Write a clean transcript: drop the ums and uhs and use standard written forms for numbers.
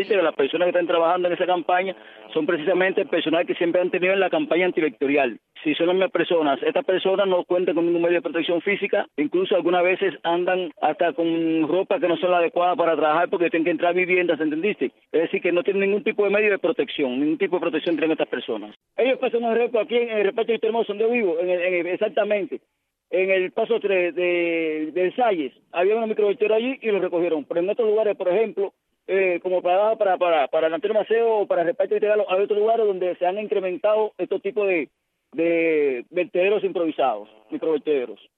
pero las personas que están trabajando en esa campaña son precisamente el personal que siempre han tenido en la campaña antivectorial. Si son las mismas personas, estas personas no cuentan con ningún medio de protección física, incluso algunas veces andan hasta con ropa que no son la adecuada para trabajar porque tienen que entrar a viviendas, ¿entendiste? Es decir, que no tienen ningún tipo de medio de protección, ningún tipo de protección tienen estas personas. Ellos pasan un repo aquí en el Respeto y Hermoso, donde vivo, exactamente. En el paso 3 de Salles, había una microvertedora allí y lo recogieron. Pero en otros lugares, por ejemplo, como para el Antonio Maceo o para el Respeto Integral, hay otros lugares donde se han incrementado estos tipos de vertederos improvisados, microvertederos.